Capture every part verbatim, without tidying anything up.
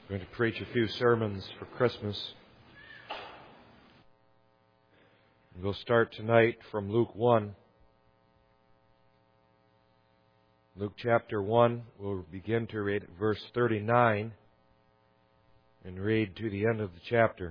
I'm going to preach a few sermons for Christmas. We'll start tonight from Luke one. Luke chapter one, we'll begin to read verse thirty-nine and read to the end of the chapter.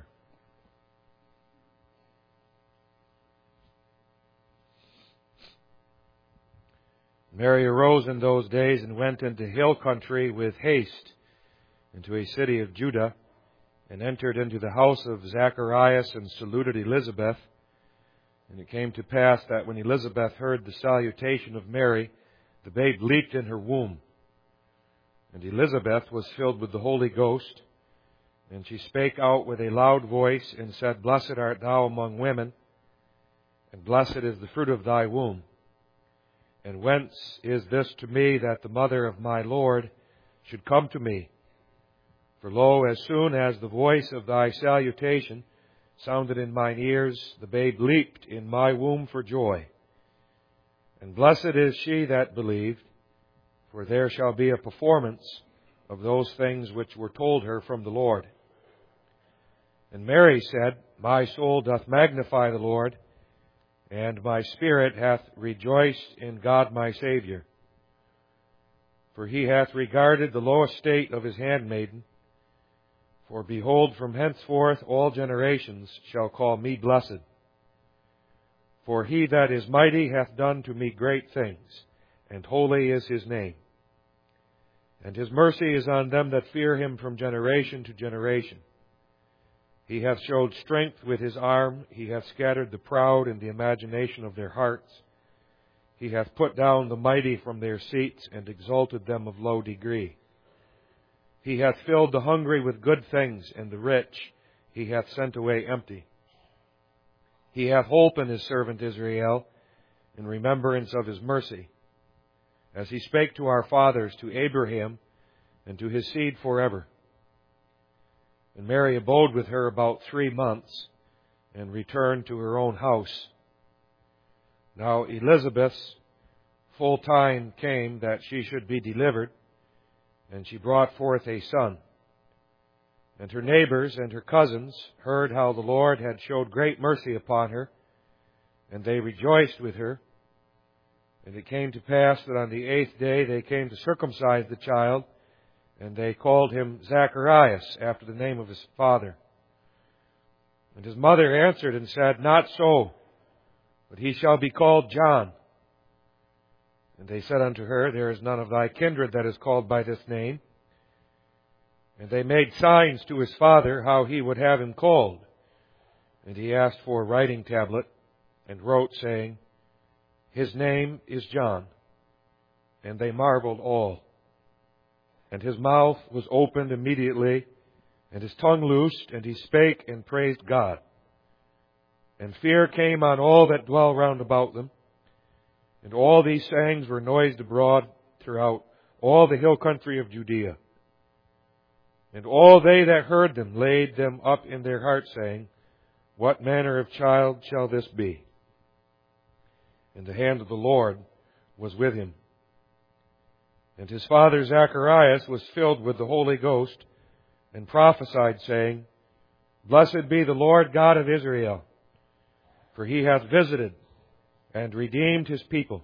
Mary arose in those days and went into hill country with haste into a city of Judah, and entered into the house of Zacharias and saluted Elizabeth. And it came to pass that when Elizabeth heard the salutation of Mary, the babe leaped in her womb. And Elizabeth was filled with the Holy Ghost, and she spake out with a loud voice, and said, Blessed art thou among women, and blessed is the fruit of thy womb. And whence is this to me that the mother of my Lord should come to me? For lo, as soon as the voice of thy salutation sounded in mine ears, the babe leaped in my womb for joy. And blessed is she that believed, for there shall be a performance of those things which were told her from the Lord. And Mary said, My soul doth magnify the Lord, and my spirit hath rejoiced in God my Saviour. For he hath regarded the low estate of his handmaiden. For behold, from henceforth all generations shall call me blessed. For he that is mighty hath done to me great things, and holy is his name. And his mercy is on them that fear him from generation to generation. He hath showed strength with his arm, he hath scattered the proud in the imagination of their hearts. He hath put down the mighty from their seats, and exalted them of low degree. He hath filled the hungry with good things, and the rich he hath sent away empty. He hath holpen his servant Israel in remembrance of his mercy, as he spake to our fathers, to Abraham, and to his seed forever. And Mary abode with her about three months, and returned to her own house. Now Elizabeth's full time came that she should be delivered, and she brought forth a son. And her neighbors and her cousins heard how the Lord had showed great mercy upon her, and they rejoiced with her. And it came to pass that on the eighth day they came to circumcise the child, and they called him Zacharias, after the name of his father. And his mother answered and said, Not so, but he shall be called John. And they said unto her, There is none of thy kindred that is called by this name. And they made signs to his father how he would have him called. And he asked for a writing tablet, and wrote, saying, His name is John. And they marveled all. And his mouth was opened immediately, and his tongue loosed, and he spake and praised God. And fear came on all that dwell round about them. And all these sayings were noised abroad throughout all the hill country of Judea. And all they that heard them laid them up in their hearts, saying, What manner of child shall this be? And the hand of the Lord was with him. And his father Zacharias was filled with the Holy Ghost, and prophesied, saying, Blessed be the Lord God of Israel, for he hath visited and redeemed his people,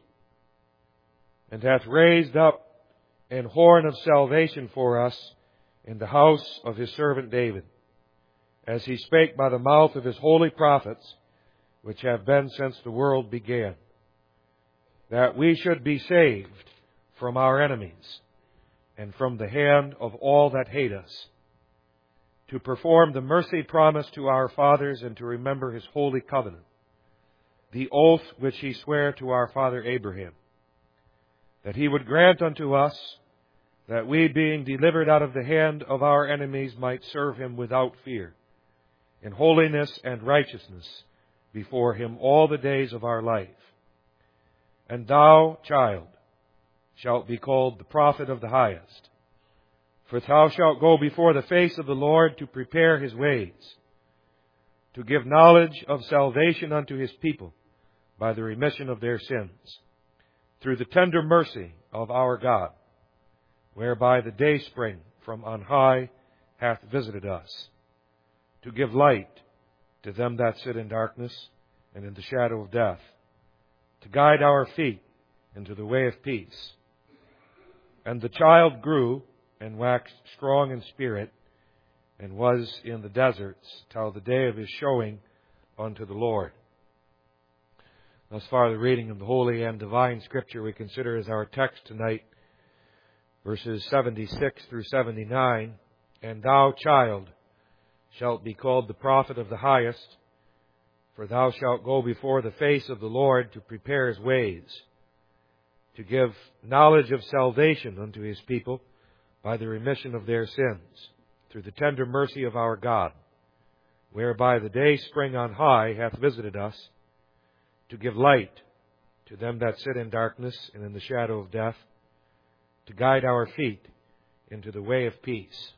and hath raised up an horn of salvation for us in the house of his servant David, as he spake by the mouth of his holy prophets, which have been since the world began, that we should be saved from our enemies, and from the hand of all that hate us, to perform the mercy promised to our fathers, and to remember his holy covenant, the oath which he sware to our father Abraham, that he would grant unto us that we, being delivered out of the hand of our enemies, might serve him without fear, in holiness and righteousness before him all the days of our life. And thou, child, shalt be called the prophet of the highest, for thou shalt go before the face of the Lord to prepare his ways, to give knowledge of salvation unto his people, by the remission of their sins, through the tender mercy of our God, whereby the dayspring from on high hath visited us, to give light to them that sit in darkness and in the shadow of death, to guide our feet into the way of peace. And the child grew and waxed strong in spirit, and was in the deserts till the day of his showing unto the Lord. Thus far the reading of the Holy and Divine Scripture we consider as our text tonight, verses seventy-six through seventy-nine. And thou, child, shalt be called the prophet of the highest, for thou shalt go before the face of the Lord to prepare His ways, to give knowledge of salvation unto His people by the remission of their sins, through the tender mercy of our God, whereby the day spring on high hath visited us, to give light to them that sit in darkness and in the shadow of death, to guide our feet into the way of peace.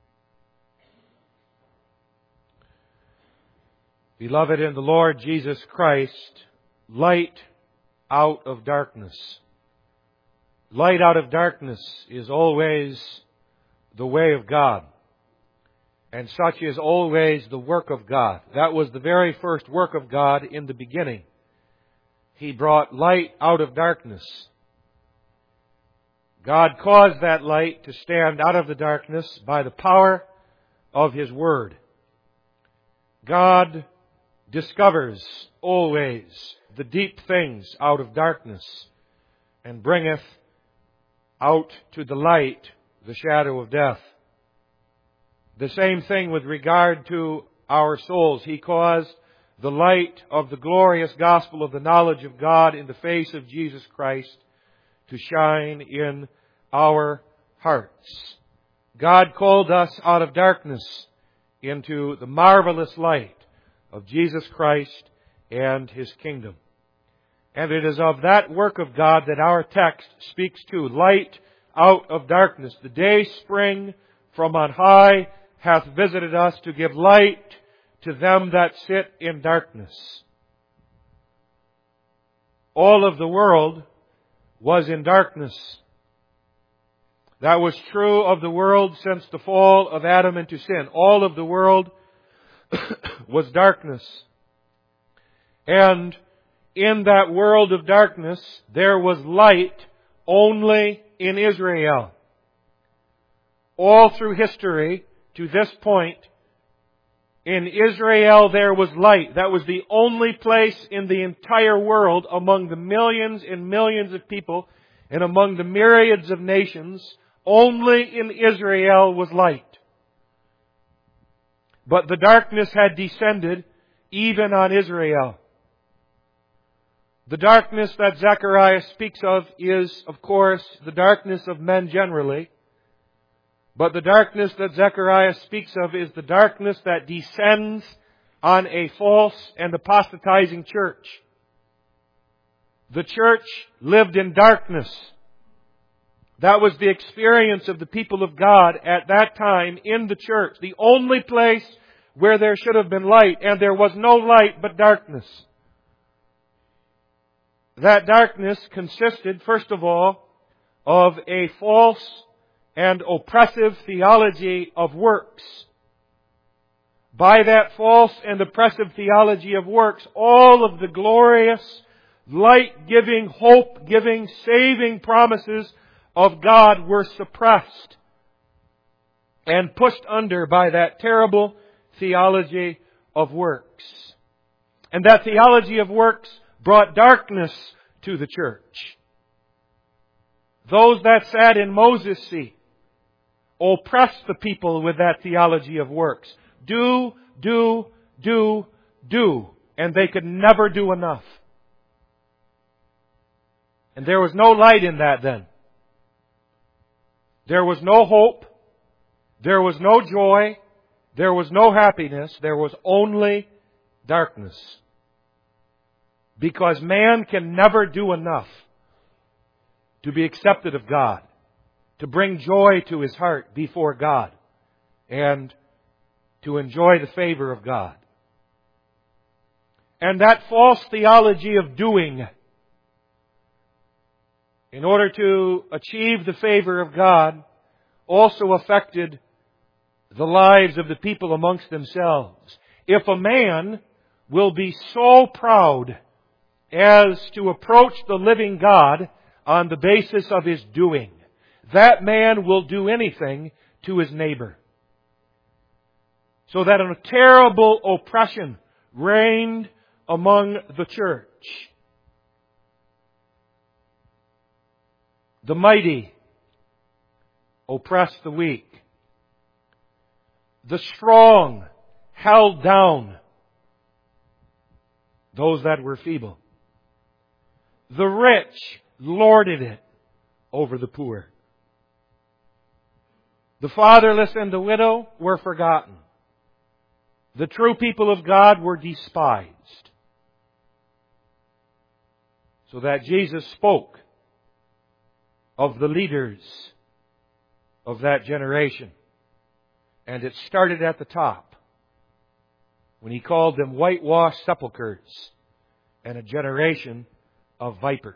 Beloved in the Lord Jesus Christ, light out of darkness. Light out of darkness is always the way of God. And such is always the work of God. That was the very first work of God in the beginning. He brought light out of darkness. God caused that light to stand out of the darkness by the power of His Word. God discovers always the deep things out of darkness, and bringeth out to the light the shadow of death. The same thing with regard to our souls. He caused the light of the glorious gospel of the knowledge of God in the face of Jesus Christ to shine in our hearts. God called us out of darkness into the marvelous light of Jesus Christ and His kingdom. And it is of that work of God that our text speaks to. Light out of darkness. The day spring from on high hath visited us, to give light to them that sit in darkness. All of the world was in darkness. That was true of the world since the fall of Adam into sin. All of the world was darkness. And in that world of darkness, there was light only in Israel. All through history, to this point, in Israel there was light. That was the only place in the entire world, among the millions and millions of people, and among the myriads of nations, only in Israel was light. But the darkness had descended even on Israel. The darkness that Zechariah speaks of is, of course, the darkness of men generally. But the darkness that Zechariah speaks of is the darkness that descends on a false and apostatizing church. The church lived in darkness. That was the experience of the people of God at that time in the church. The only place where there should have been light, and there was no light but darkness. That darkness consisted, first of all, of a false and oppressive theology of works. By that false and oppressive theology of works, all of the glorious, light-giving, hope-giving, saving promises of God were suppressed and pushed under by that terrible theology of works. And that theology of works brought darkness to the church. Those that sat in Moses' seat oppressed the people with that theology of works. Do, do, do, do. And they could never do enough. And there was no light in that then. There was no hope. There was no joy. There was no happiness. There was only darkness. Because man can never do enough to be accepted of God, to bring joy to his heart before God, and to enjoy the favor of God. And that false theology of doing, in order to achieve the favor of God, also affected the lives of the people amongst themselves. If a man will be so proud as to approach the living God on the basis of his doing, that man will do anything to his neighbor. So that a terrible oppression reigned among the church. The mighty oppressed the weak. The strong held down those that were feeble. The rich lorded it over the poor. The fatherless and the widow were forgotten. The true people of God were despised. So that Jesus spoke of the leaders of that generation. And it started at the top, when He called them whitewashed sepulchres and a generation of vipers.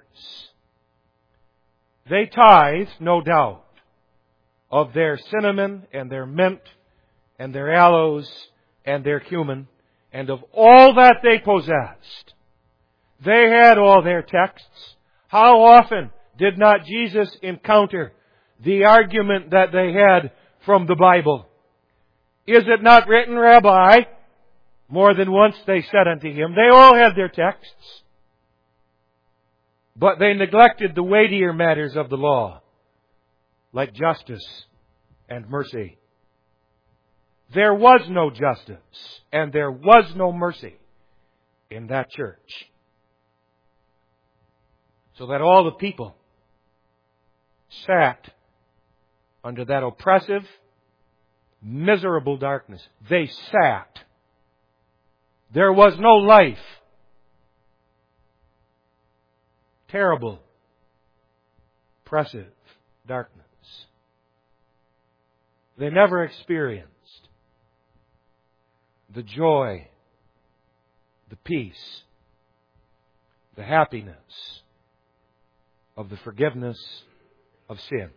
They tithed, no doubt, of their cinnamon and their mint and their aloes and their cumin and of all that they possessed. They had all their texts. How often did not Jesus encounter the argument that they had from the Bible? Is it not written, Rabbi? More than once they said unto Him. They all had their texts. But they neglected the weightier matters of the law, like justice and mercy. There was no justice and there was no mercy in that church. So that all the people sat under that oppressive, miserable darkness. They sat. There was no life. Terrible, oppressive darkness. They never experienced the joy, the peace, the happiness of the forgiveness of sins.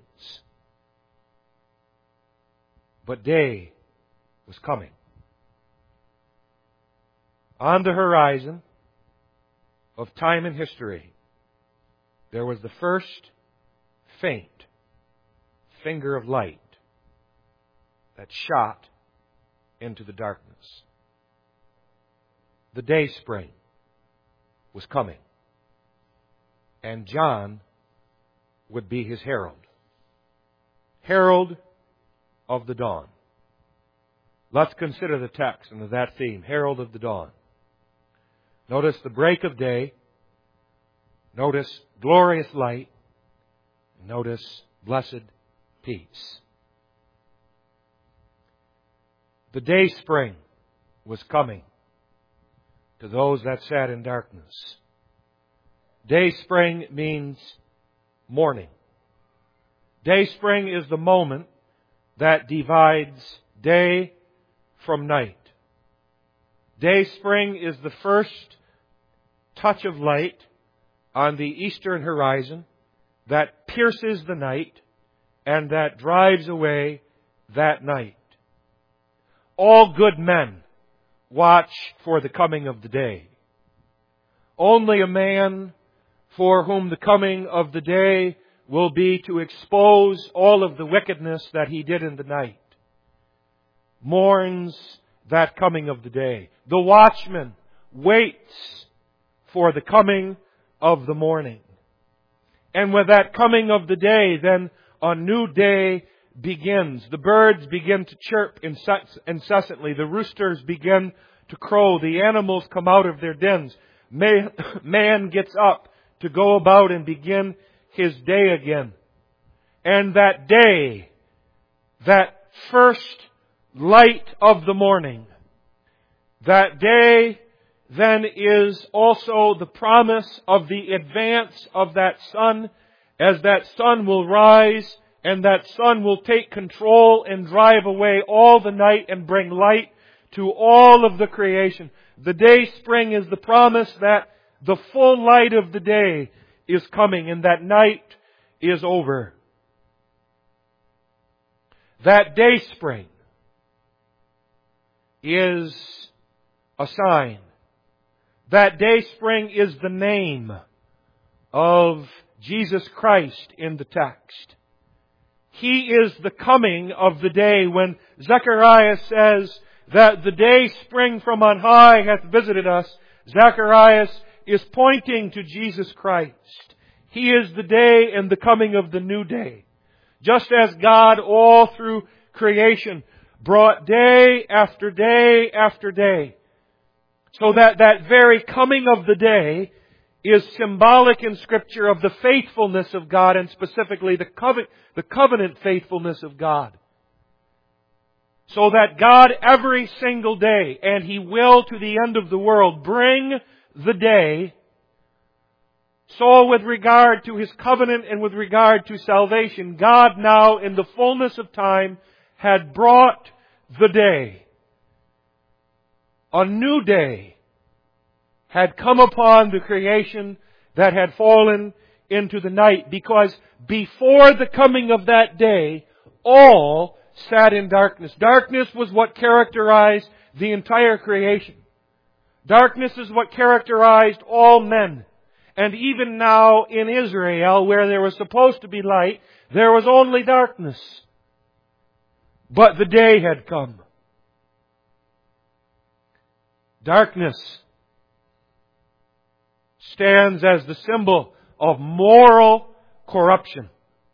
But day was coming. On the horizon of time and history, there was the first faint finger of light that shot into the darkness. The day spring was coming. And John would be His herald. Herald of the dawn. Let's consider the text under that theme, herald of the dawn. Notice the break of day. Notice glorious light. Notice blessed peace. The day spring was coming to those that sat in darkness. Day spring means morning. Day spring is the moment that divides day from night. Day spring is the first touch of light on the eastern horizon that pierces the night and that drives away that night. All good men watch for the coming of the day. Only a man for whom the coming of the day will be to expose all of the wickedness that he did in the night, mourns that coming of the day. The watchman waits for the coming of the morning. And with that coming of the day, then a new day begins. The birds begin to chirp incessantly. The roosters begin to crow. The animals come out of their dens. Man gets up to go about and begin his day again. And that day, that first light of the morning, that day then is also the promise of the advance of that sun, as that sun will rise and that sun will take control and drive away all the night and bring light to all of the creation. The day spring is the promise that the full light of the day is coming and that night is over. That day spring is a sign. That day spring is the name of Jesus Christ in the text. He is the coming of the day. When Zechariah says that the day spring from on high hath visited us, Zechariah is pointing to Jesus Christ. He is the day and the coming of the new day. Just as God all through creation brought day after day after day. So that that very coming of the day is symbolic in Scripture of the faithfulness of God, and specifically the covenant, the covenant faithfulness of God. So that God every single day, and He will to the end of the world, bring the day. So with regard to His covenant and with regard to salvation, God now in the fullness of time had brought the day. A new day had come upon the creation that had fallen into the night, because before the coming of that day, all sat in darkness. Darkness was what characterized the entire creation. Darkness is what characterized all men. And even now in Israel, where there was supposed to be light, there was only darkness. But the day had come. Darkness stands as the symbol of moral corruption,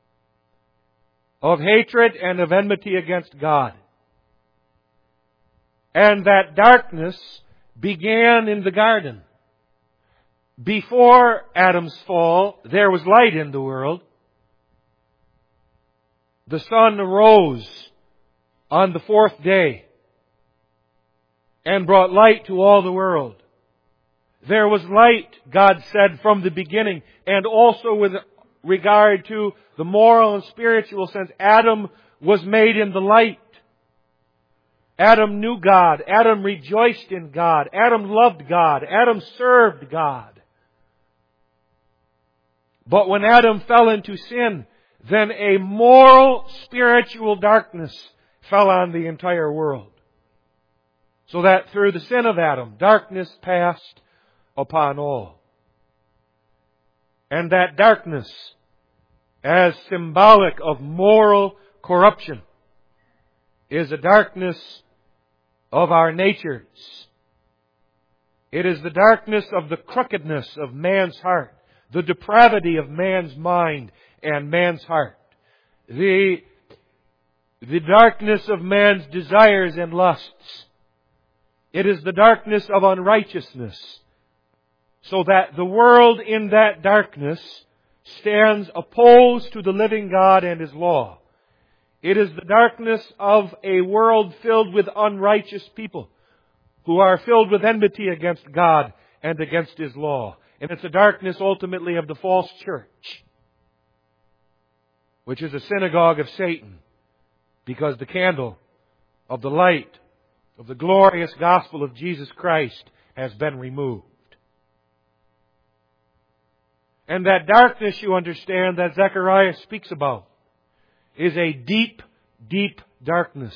of hatred and of enmity against God. And that darkness began in the garden. Before Adam's fall, there was light in the world. The sun arose on the fourth day and brought light to all the world. There was light, God said, from the beginning, and also with regard to the moral and spiritual sense, Adam was made in the light. Adam knew God. Adam rejoiced in God. Adam loved God. Adam served God. But when Adam fell into sin, then a moral, spiritual darkness fell on the entire world. So that through the sin of Adam, darkness passed upon all. And that darkness, as symbolic of moral corruption, is a darkness of our natures. It is the darkness of the crookedness of man's heart, the depravity of man's mind and man's heart, the, the darkness of man's desires and lusts. It is the darkness of unrighteousness, so that the world in that darkness stands opposed to the living God and His law. It is the darkness of a world filled with unrighteous people who are filled with enmity against God and against His law. And it's a darkness ultimately of the false church, which is a synagogue of Satan, because the candle of the light of the glorious gospel of Jesus Christ has been removed. And that darkness, you understand, that Zechariah speaks about, is a deep, deep darkness.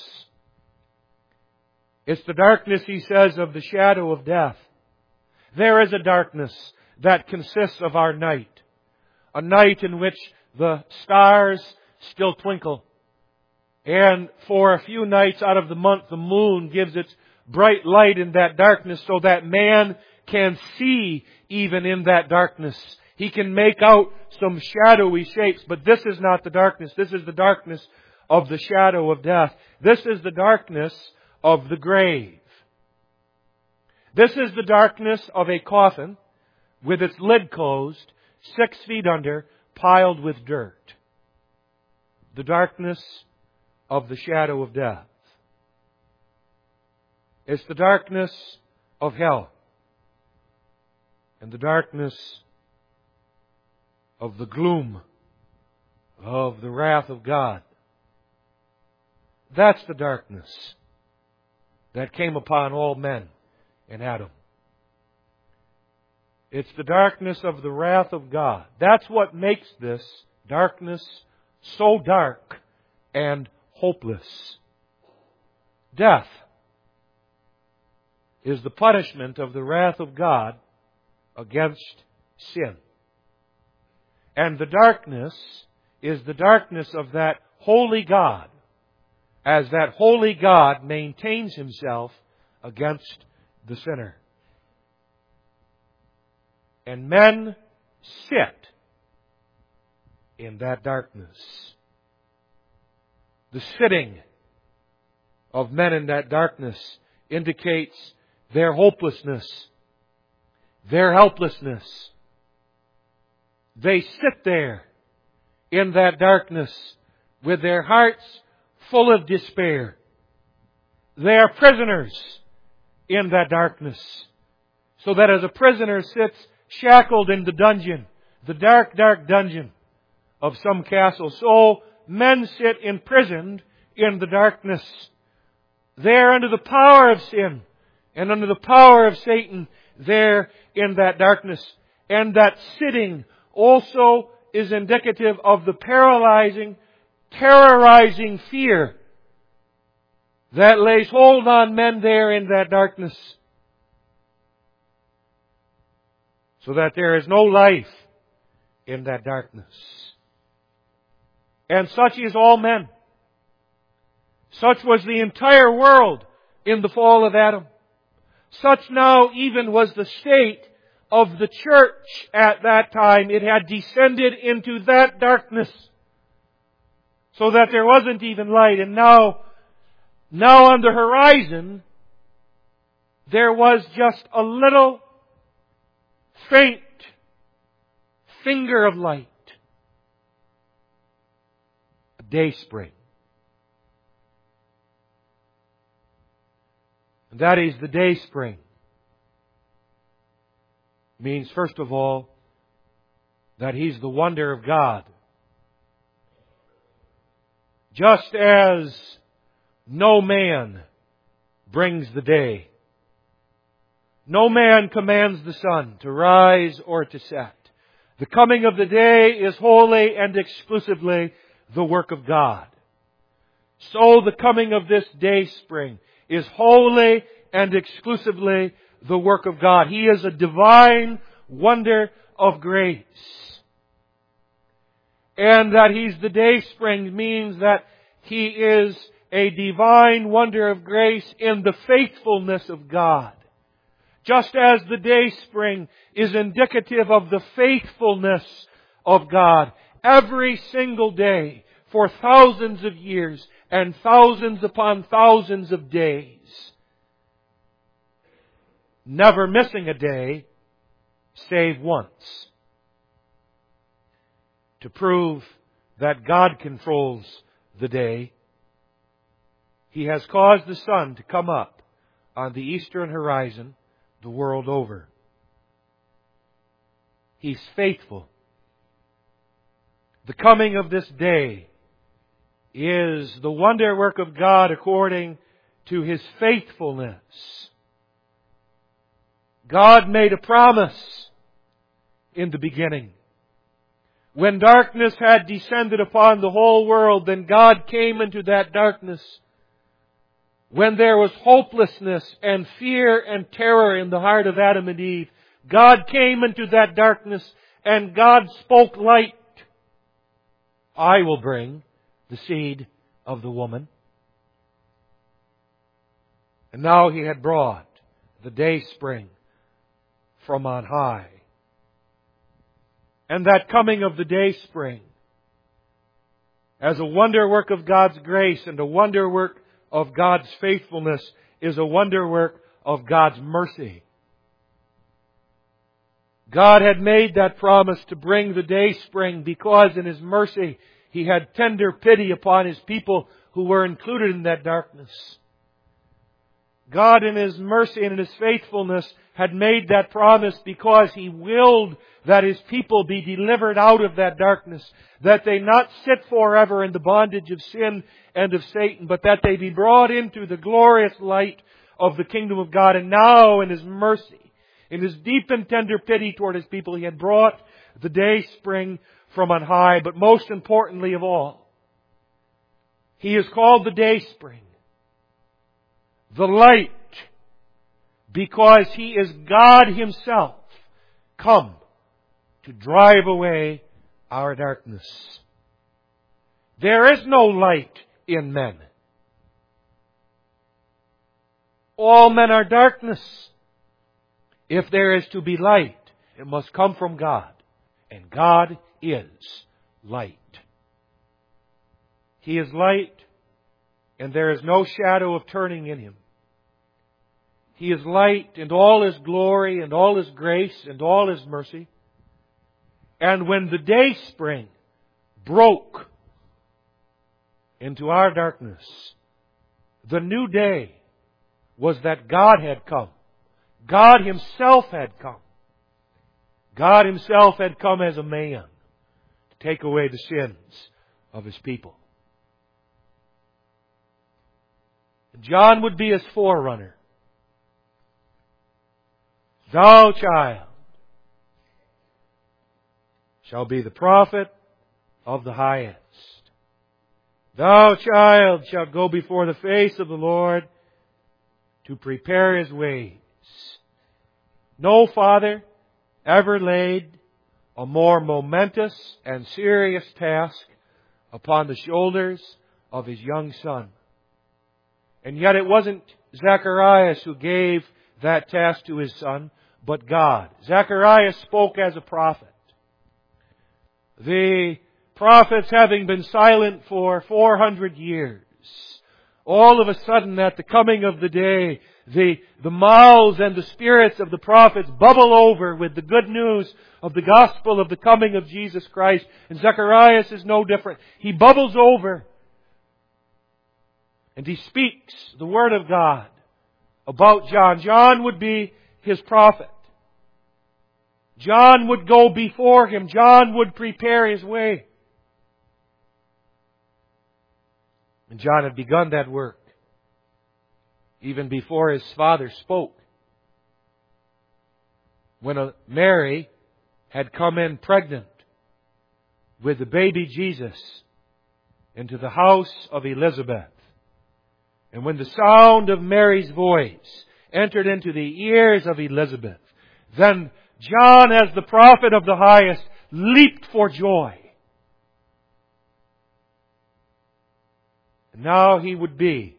It's the darkness, he says, of the shadow of death. There is a darkness that consists of our night. A night in which the stars still twinkle. And for a few nights out of the month, the moon gives its bright light in that darkness, so that man can see even in that darkness. He can make out some shadowy shapes, but this is not the darkness. This is the darkness of the shadow of death. This is the darkness of the grave. This is the darkness of a coffin with its lid closed, six feet under, piled with dirt. The darkness of the shadow of death. It's the darkness of hell. And the darkness of the gloom of the wrath of God. That's the darkness that came upon all men in Adam. It's the darkness of the wrath of God. That's what makes this darkness so dark and hopeless. Death is the punishment of the wrath of God against sin. And the darkness is the darkness of that holy God, as that holy God maintains Himself against the sinner. And men sit in that darkness. The sitting of men in that darkness indicates their hopelessness, their helplessness. They sit there in that darkness with their hearts full of despair. They are prisoners in that darkness. So that as a prisoner sits shackled in the dungeon, the dark, dark dungeon of some castle, so men sit imprisoned in the darkness. They are under the power of sin and under the power of Satan there in that darkness. And that sitting also is indicative of the paralyzing, terrorizing fear that lays hold on men there in that darkness. So that there is no life in that darkness. And such is all men. Such was the entire world in the fall of Adam. Such now even was the state of the church at that time. It had descended into that darkness, so that there wasn't even light. And now, now on the horizon, there was just a little faint finger of light. A day spring. And that is the day spring. Means, first of all, that He's the wonder of God. Just as no man brings the day, no man commands the sun to rise or to set. The coming of the day is wholly and exclusively the work of God. So the coming of this day spring is wholly and exclusively the work of God. He is a divine wonder of grace. And that He's the day spring means that He is a divine wonder of grace in the faithfulness of God. Just as the day spring is indicative of the faithfulness of God. Every single day for thousands of years and thousands upon thousands of days. Never missing a day, save once. To prove that God controls the day, He has caused the sun to come up on the eastern horizon the world over. He's faithful. The coming of this day is the wonder work of God according to His faithfulness. God made a promise in the beginning. When darkness had descended upon the whole world, then God came into that darkness. When there was hopelessness and fear and terror in the heart of Adam and Eve, God came into that darkness and God spoke light. I will bring the seed of the woman. And now He had brought the day spring from on high. And that coming of the day spring, as a wonder work of God's grace and a wonder work of God's faithfulness, is a wonder work of God's mercy. God had made that promise to bring the day spring because in His mercy He had tender pity upon His people who were included in that darkness. God in His mercy and in His faithfulness had made that promise because He willed that His people be delivered out of that darkness, that they not sit forever in the bondage of sin and of Satan, but that they be brought into the glorious light of the kingdom of God. And now in His mercy, in His deep and tender pity toward His people, He had brought the day spring from on high. But most importantly of all, He is called the day spring, the light because He is God Himself, come to drive away our darkness. There is no light in men. All men are darkness. If there is to be light, it must come from God. And God is light. He is light, and there is no shadow of turning in Him. He is light, and all His glory, and all His grace, and all His mercy. And when the day spring broke into our darkness, the new day was that God had come. God Himself had come. God Himself had come as a man to take away the sins of His people. John would be His forerunner. Thou, child, shall be the prophet of the highest. Thou, child, shalt go before the face of the Lord to prepare His ways. No father ever laid a more momentous and serious task upon the shoulders of his young son. And yet it wasn't Zacharias who gave that task to his son, but God. Zacharias spoke as a prophet. The prophets having been silent for four hundred years, all of a sudden at the coming of the day, the, the mouths and the spirits of the prophets bubble over with the good news of the gospel of the coming of Jesus Christ. And Zacharias is no different. He bubbles over and he speaks the Word of God about John. John would be his prophet. John would go before him. John would prepare his way. And John had begun that work even before his father spoke. When Mary had come in pregnant with the baby Jesus into the house of Elizabeth. And when the sound of Mary's voice entered into the ears of Elizabeth, then John, as the prophet of the highest, leaped for joy. And now he would be,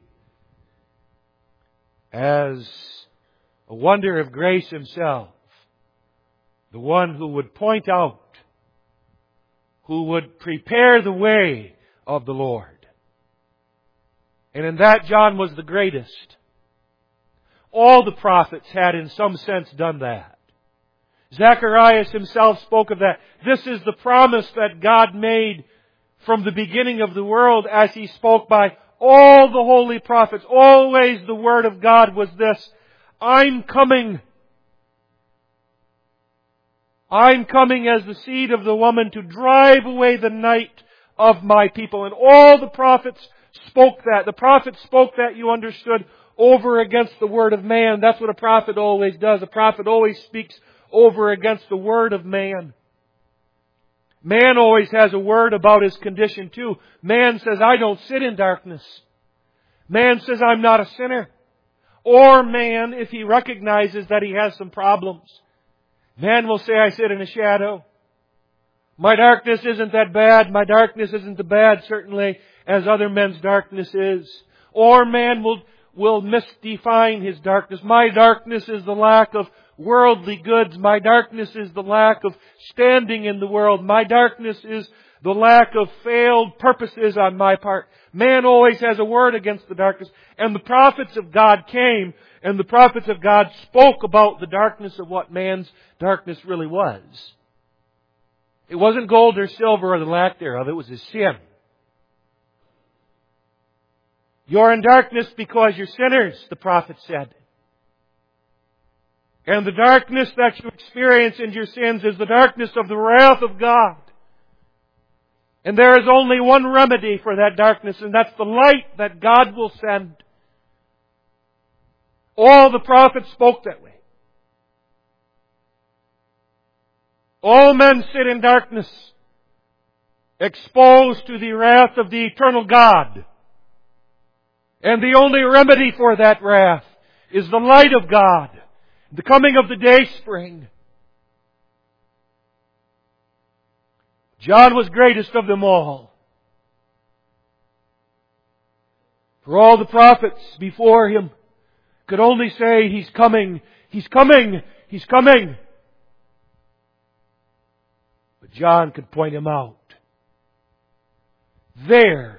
as a wonder of grace himself, the one who would point out, who would prepare the way of the Lord. And in that, John was the greatest. All the prophets had in some sense done that. Zacharias himself spoke of that. This is the promise that God made from the beginning of the world as He spoke by all the holy prophets. Always the Word of God was this: I'm coming. I'm coming as the seed of the woman to drive away the night of my people. And all the prophets spoke that. The prophets spoke that, you understood, over against the word of man. That's what a prophet always does. A prophet always speaks over against the word of man. Man always has a word about his condition too. Man says, I don't sit in darkness. Man says, I'm not a sinner. Or man, if he recognizes that he has some problems, man will say, I sit in a shadow. My darkness isn't that bad. My darkness isn't as bad, certainly, as other men's darkness is. Or man will, will misdefine his darkness. My darkness is the lack of worldly goods. My darkness is the lack of standing in the world. My darkness is the lack of failed purposes on my part. Man always has a word against the darkness. And the prophets of God came, and the prophets of God spoke about the darkness of what man's darkness really was. It wasn't gold or silver or the lack thereof. It was His sin. You're in darkness because you're sinners, the prophet said. And the darkness that you experience in your sins is the darkness of the wrath of God. And there is only one remedy for that darkness, and that's the light that God will send. All the prophets spoke that way. All men sit in darkness, exposed to the wrath of the eternal God. And the only remedy for that wrath is the light of God, The coming of the day spring. John was greatest of them all. For all the prophets before him could only say, He's coming, He's coming, He's coming. But John could point Him out. There,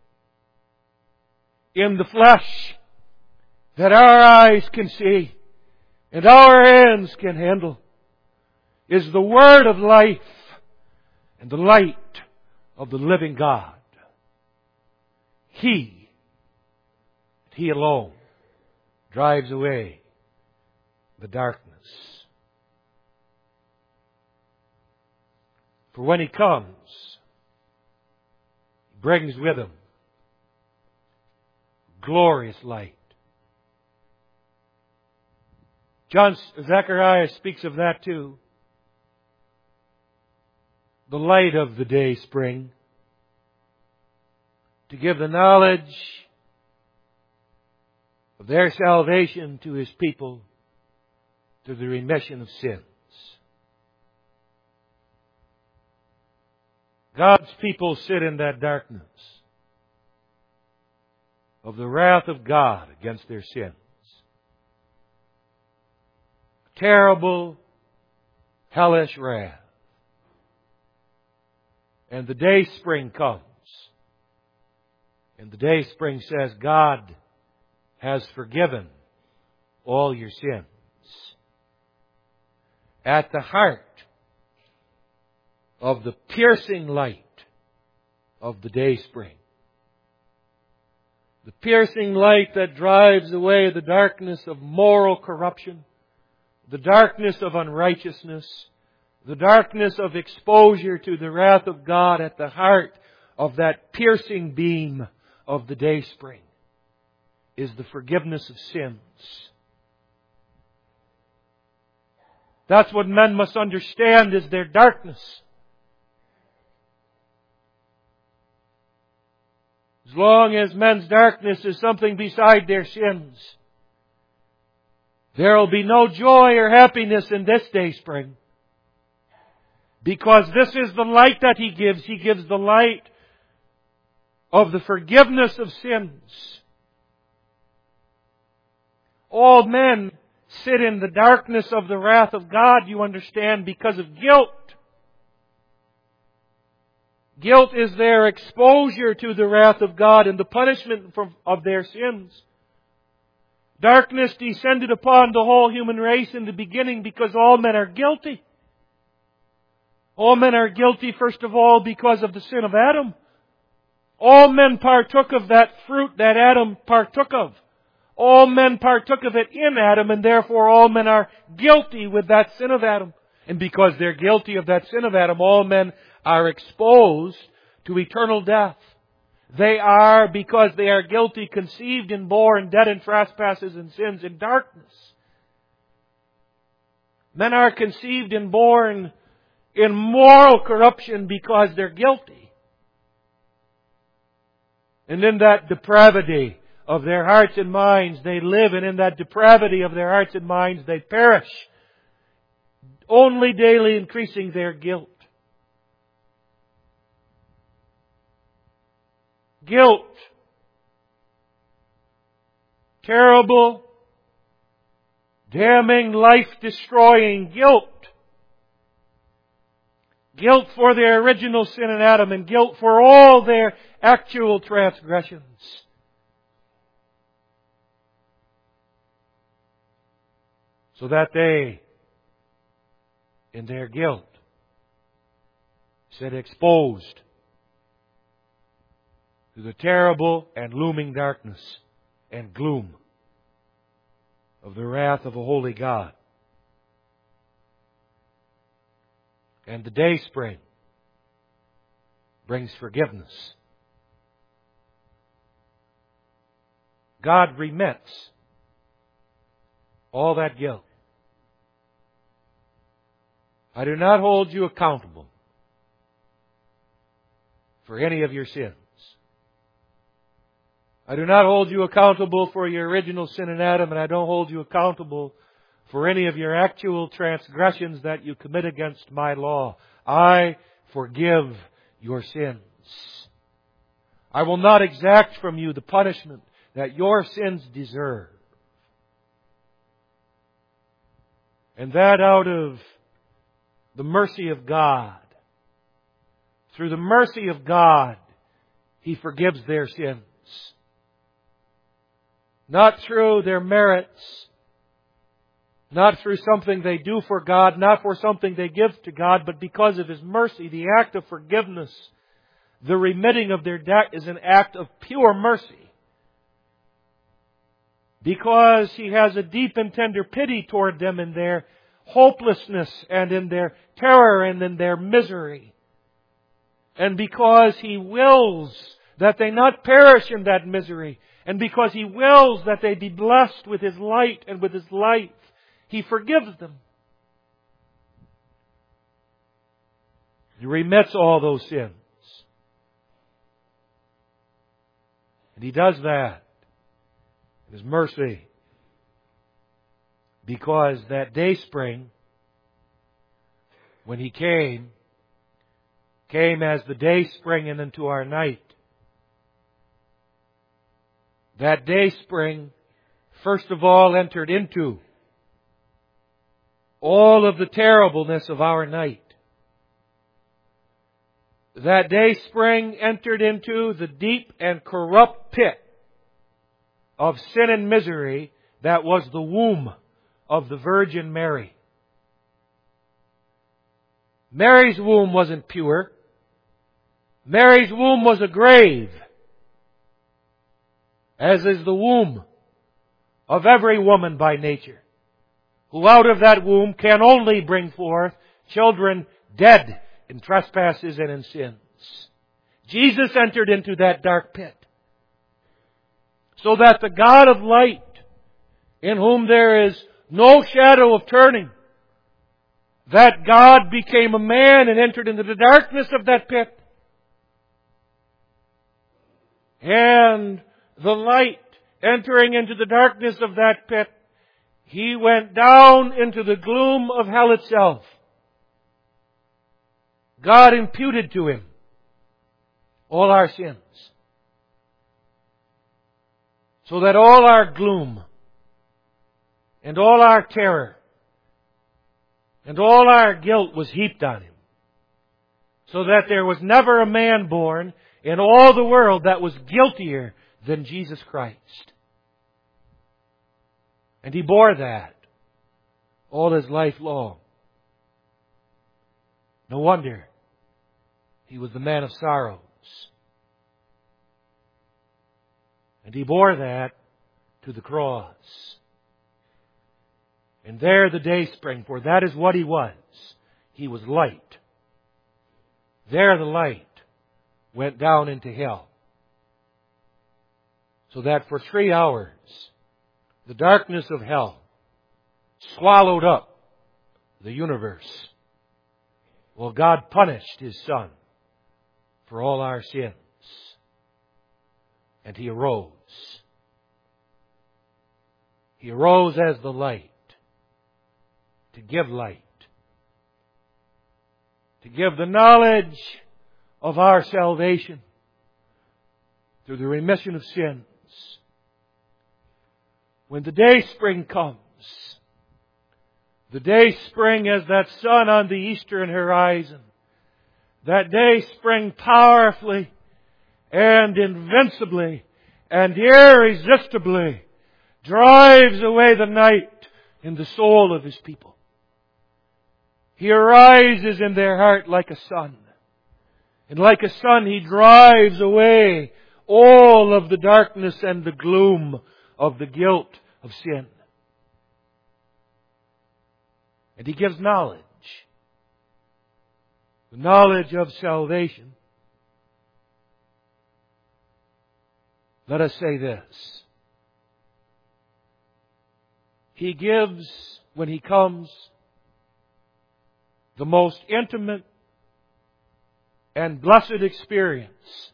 in the flesh, that our eyes can see and our hands can handle, is the Word of life and the light of the living God. He, He alone, drives away the darkness. For when He comes, He brings with Him glorious light. John Zechariah speaks of that too. The light of the day spring, to give the knowledge of their salvation to His people, to the remission of sins. God's people sit in that darkness of the wrath of God against their sins. Terrible, hellish wrath. And the day spring comes. And the day spring says, God has forgiven all your sins. At the heart of the piercing light of the day spring, the piercing light that drives away the darkness of moral corruption, the darkness of unrighteousness, the darkness of exposure to the wrath of God, at the heart of that piercing beam of the day spring is the forgiveness of sins. That's what men must understand, is their darkness. As long as men's darkness is something beside their sins, there will be no joy or happiness in this day spring. Because this is the light that He gives. He gives the light of the forgiveness of sins. All men sit in the darkness of the wrath of God, you understand, because of guilt. Guilt is their exposure to the wrath of God and the punishment of their sins. Darkness descended upon the whole human race in the beginning because all men are guilty. All men are guilty, first of all, because of the sin of Adam. All men partook of that fruit that Adam partook of. All men partook of it in Adam, and therefore all men are guilty with that sin of Adam. And because they're guilty of that sin of Adam, all men are exposed to eternal death. They are, because they are guilty, conceived and born dead in trespasses and sins in darkness. Men are conceived and born in moral corruption because they're guilty. And in that depravity of their hearts and minds they live, and in that depravity of their hearts and minds they perish, only daily increasing their guilt. Guilt. Terrible, damning, life-destroying guilt. Guilt for their original sin in Adam, and guilt for all their actual transgressions. So that they, in their guilt, sit exposed to the terrible and looming darkness and gloom of the wrath of a holy God. And the day spring brings forgiveness. God remits all that guilt. I do not hold you accountable for any of your sins. I do not hold you accountable for your original sin in Adam, and I don't hold you accountable for any of your actual transgressions that you commit against my law. I forgive your sins. I will not exact from you the punishment that your sins deserve. And that out of the mercy of God. Through the mercy of God, He forgives their sins. Not through their merits, not through something they do for God, not for something they give to God, but because of His mercy, the act of forgiveness, the remitting of their debt is an act of pure mercy. Because He has a deep and tender pity toward them in their hopelessness and in their terror and in their misery. And because He wills that they not perish in that misery, and because He wills that they be blessed with His light and with His life, He forgives them. He remits all those sins. And He does that in His mercy. Because that day spring, when He came, came as the day spring and into our night. That day spring, first of all, entered into all of the terribleness of our night. That day spring entered into the deep and corrupt pit of sin and misery that was the womb of the Virgin Mary. Mary's womb wasn't pure. Mary's womb was a grave, as is the womb of every woman by nature, who out of that womb can only bring forth children dead in trespasses and in sins. Jesus entered into that dark pit, so that the God of light, in whom there is no shadow of turning, that God became a man and entered into the darkness of that pit. And the light entering into the darkness of that pit, He went down into the gloom of hell itself. God imputed to Him all our sins, so that all our gloom and all our terror and all our guilt was heaped on Him, so that there was never a man born in all the world that was guiltier than Jesus Christ. And He bore that all His life long. No wonder He was the man of sorrows. And He bore that to the cross. And there the day spring, for that is what He was. He was light. There the light went down into hell. So that for three hours, the darkness of hell swallowed up the universe. Well, God punished His Son for all our sins. And He arose. He arose as the light, to give light, to give the knowledge of our salvation through the remission of sins. When the day spring comes, the day spring as that sun on the eastern horizon, that day spring powerfully and invincibly and irresistibly drives away the night in the soul of His people. He arises in their heart like a sun. And like a sun, He drives away all of the darkness and the gloom of the guilt of sin. And He gives knowledge. The knowledge of salvation. Let us say this. He gives, when He comes, the most intimate and blessed experience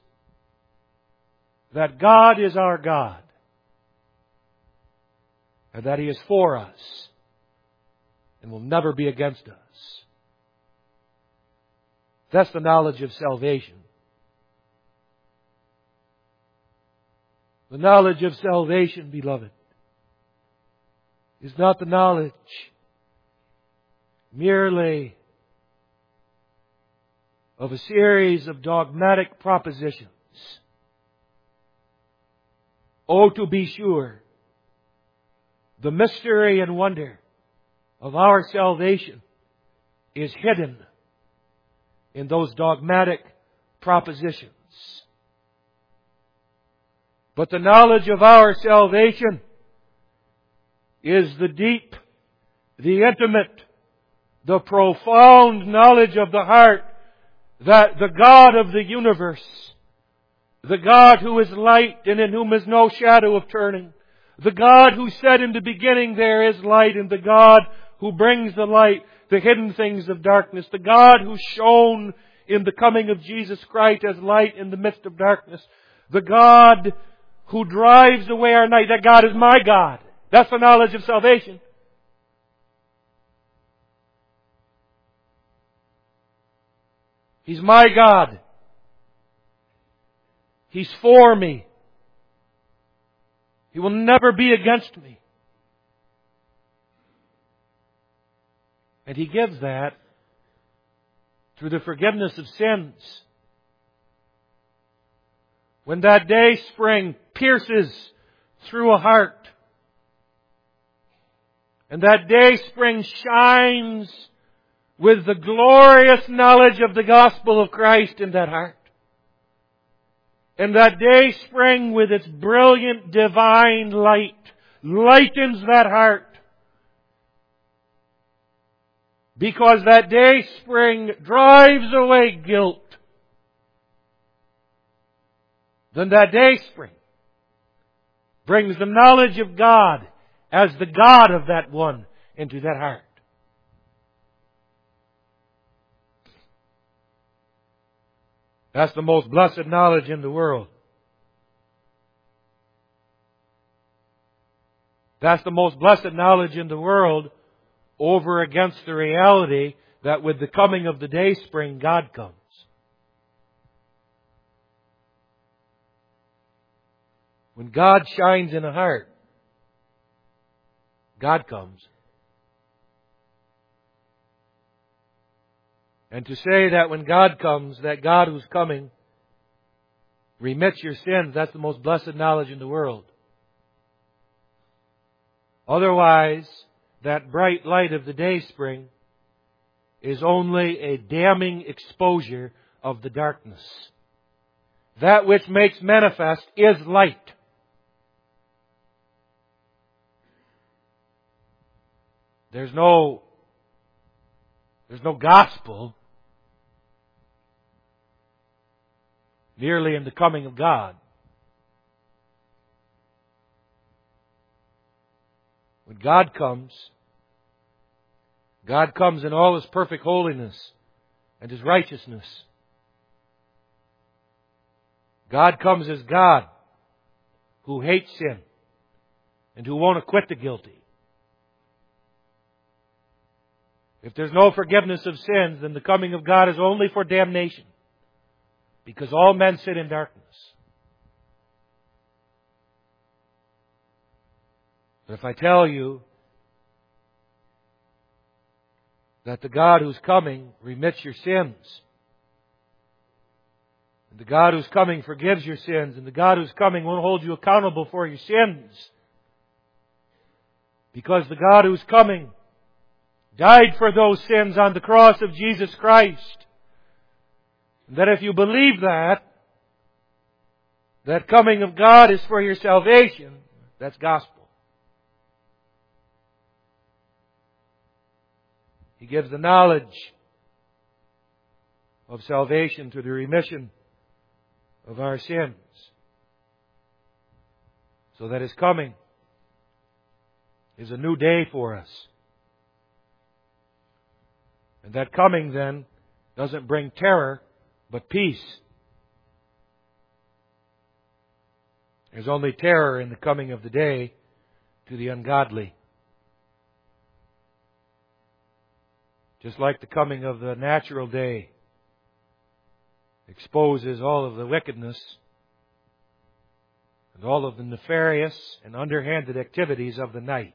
that God is our God and that He is for us and will never be against us. That's the knowledge of salvation. The knowledge of salvation, beloved, is not the knowledge merely of a series of dogmatic propositions. Oh, to be sure, the mystery and wonder of our salvation is hidden in those dogmatic propositions. But the knowledge of our salvation is the deep, the intimate, the profound knowledge of the heart that the God of the universe, the God who is light and in whom is no shadow of turning, the God who said in the beginning there is light, and the God who brings the light, the hidden things of darkness, the God who shone in the coming of Jesus Christ as light in the midst of darkness, the God who drives away our night, that God is my God. That's the knowledge of salvation. He's my God. He's for me. He will never be against me. And He gives that through the forgiveness of sins. When that day spring pierces through a heart, and that day spring shines with the glorious knowledge of the gospel of Christ in that heart, and that day spring with its brilliant divine light lightens that heart, because that day spring drives away guilt, then that day spring brings the knowledge of God as the God of that one into that heart. That's the most blessed knowledge in the world. That's the most blessed knowledge in the world over against the reality that with the coming of the day spring, God comes. When God shines in a heart, God comes. And to say that when God comes, that God who's coming remits your sins, that's the most blessed knowledge in the world. Otherwise, that bright light of the day spring is only a damning exposure of the darkness. That which makes manifest is light. There's no, there's no gospel merely in the coming of God. When God comes, God comes in all His perfect holiness and His righteousness. God comes as God who hates sin and who won't acquit the guilty. If there's no forgiveness of sins, then the coming of God is only for damnation, because all men sit in darkness. But if I tell you that the God who's coming remits your sins, and the God who's coming forgives your sins, and the God who's coming won't hold you accountable for your sins, because the God who's coming died for those sins on the cross of Jesus Christ, and that if you believe that, that coming of God is for your salvation, that's gospel. He gives the knowledge of salvation to the remission of our sins, so that His coming is a new day for us. And that coming then doesn't bring terror, but peace. There's only terror in the coming of the day to the ungodly. Just like the coming of the natural day exposes all of the wickedness and all of the nefarious and underhanded activities of the night.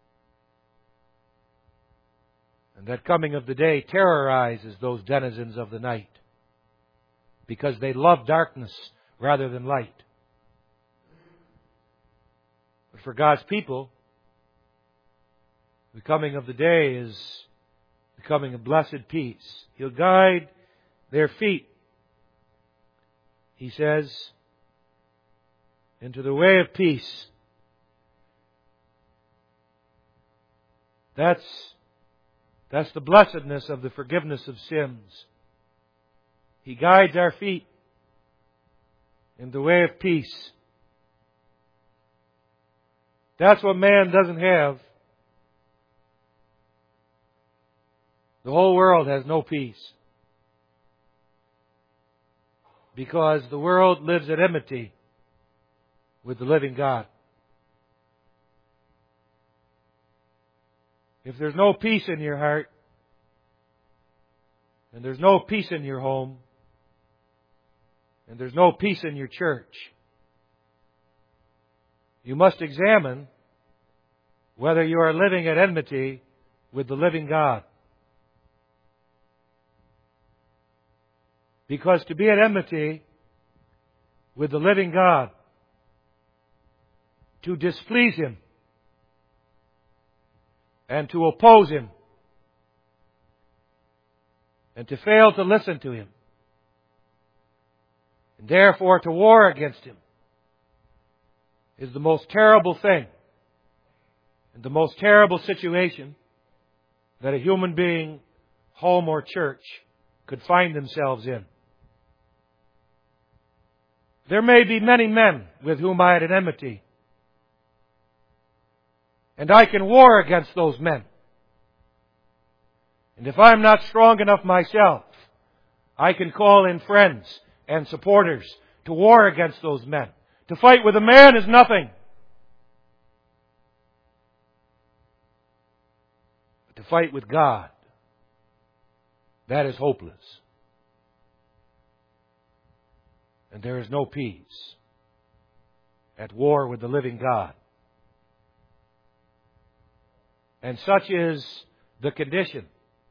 And that coming of the day terrorizes those denizens of the night because they love darkness rather than light. But for God's people, the coming of the day is the coming of blessed peace. He'll guide their feet, He says, into the way of peace. That's, that's the blessedness of the forgiveness of sins. He guides our feet in the way of peace. That's what man doesn't have. The whole world has no peace. Because the world lives at enmity with the living God. If there's no peace in your heart, and there's no peace in your home, and there's no peace in your church, you must examine whether you are living at enmity with the living God. Because to be at enmity with the living God, to displease Him, and to oppose Him, and to fail to listen to Him, and therefore to war against Him, is the most terrible thing and the most terrible situation that a human being, home or church, could find themselves in. There may be many men with whom I had an enmity, and I can war against those men. And if I'm not strong enough myself, I can call in friends and supporters to war against those men. To fight with a man is nothing. But to fight with God, that is hopeless. And there is no peace at war with the living God. And such is the condition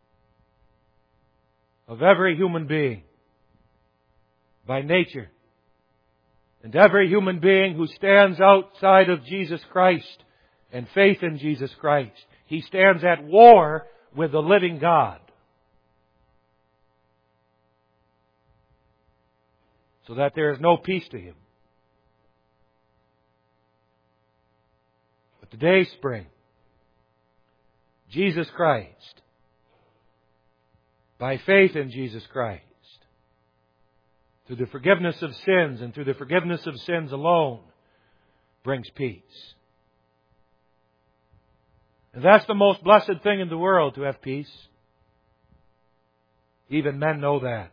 of every human being by nature. And every human being who stands outside of Jesus Christ and faith in Jesus Christ, he stands at war with the living God. So that there is no peace to him. But the day spring, Jesus Christ, by faith in Jesus Christ, through the forgiveness of sins and through the forgiveness of sins alone, brings peace. And that's the most blessed thing in the world, to have peace. Even men know that.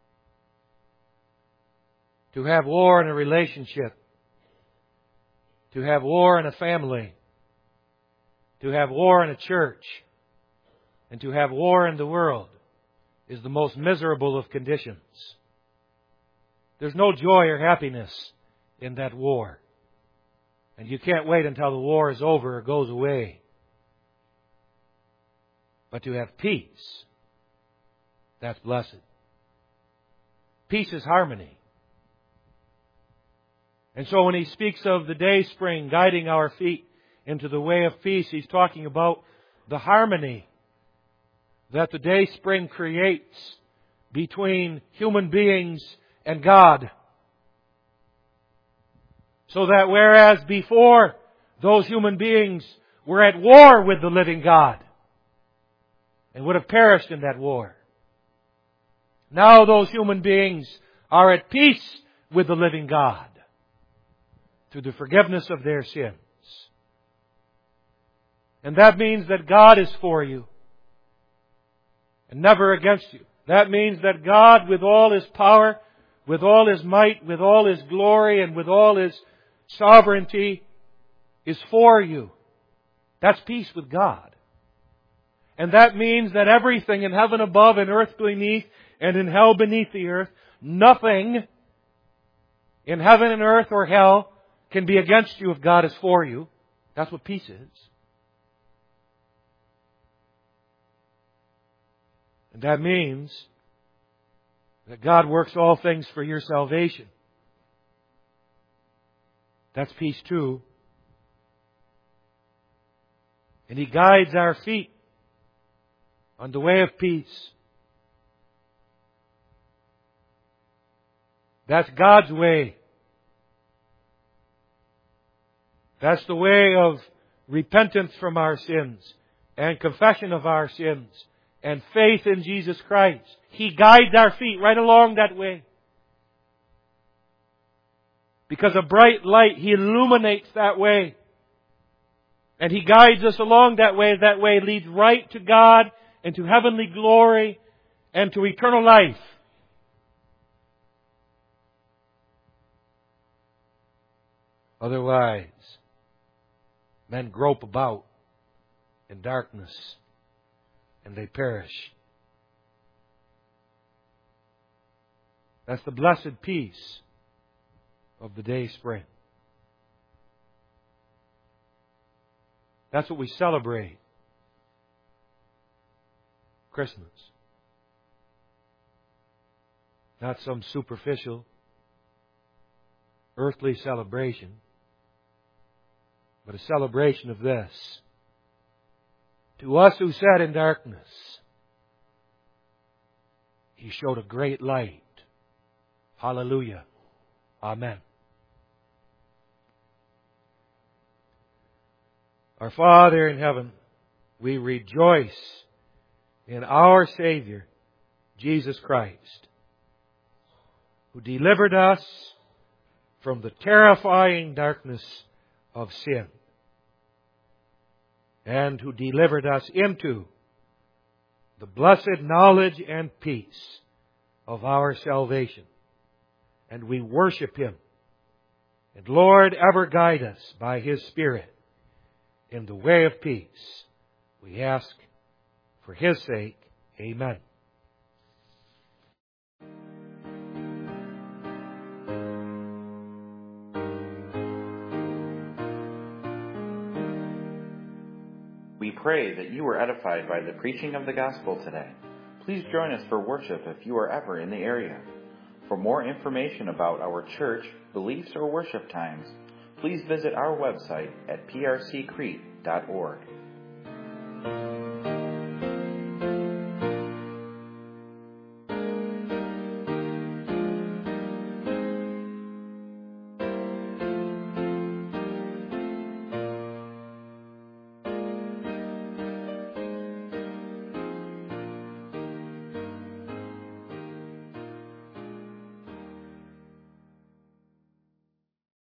To have war in a relationship, to have war in a family, to have war in a church, and to have war in the world is the most miserable of conditions. There's no joy or happiness in that war. And you can't wait until the war is over or goes away. But to have peace, that's blessed. Peace is harmony. And so when he speaks of the day spring guiding our feet into the way of peace, he's talking about the harmony that the day spring creates between human beings and God. So that whereas before those human beings were at war with the living God and would have perished in that war, now those human beings are at peace with the living God through the forgiveness of their sins. And that means that God is for you and never against you. That means that God, with all His power, with all His might, with all His glory, and with all His sovereignty, is for you. That's peace with God. And that means that everything in heaven above and earth beneath and in hell beneath the earth, nothing in heaven and earth or hell can be against you if God is for you. That's what peace is. And that means that God works all things for your salvation. That's peace too. And He guides our feet on the way of peace. That's God's way. That's the way of repentance from our sins and confession of our sins and faith in Jesus Christ. He guides our feet right along that way. Because a bright light, He illuminates that way. And He guides us along that way. That way leads right to God and to heavenly glory and to eternal life. Otherwise, men grope about in darkness and they perish. That's the blessed peace of the day spring. That's what we celebrate. Christmas. Not some superficial, earthly celebration, but a celebration of this. To us who sat in darkness, He showed a great light. Hallelujah. Amen. Our Father in heaven, we rejoice in our Savior, Jesus Christ, who delivered us from the terrifying darkness of sin and who delivered us into the blessed knowledge and peace of our salvation. And we worship Him. And Lord, ever guide us by His Spirit in the way of peace. We ask for His sake. Amen. We pray that you were edified by the preaching of the gospel today. Please join us for worship if you are ever in the area. For more information about our church, beliefs, or worship times, please visit our website at p r c crete dot org.